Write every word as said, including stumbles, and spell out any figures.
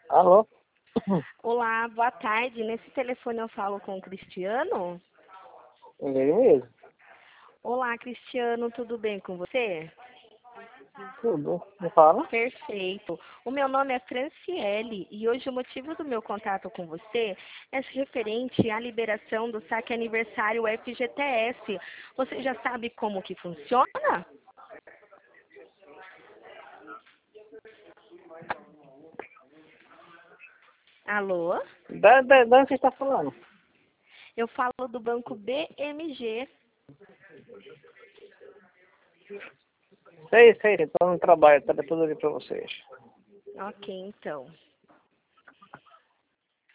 Alô? Olá, boa tarde. Nesse telefone eu falo com o Cristiano? Ele mesmo. Olá, Cristiano, tudo bem com você? Tudo. Me fala? Perfeito. O meu nome é Franciele e hoje o motivo do meu contato com você é referente à liberação do saque aniversário F G T S. Você já sabe como que funciona? Alô? Da, da, da onde você está falando? Eu falo do banco B M G. Sei, sei, estou no trabalho, tá depois eu ligo para vocês. Ok, então.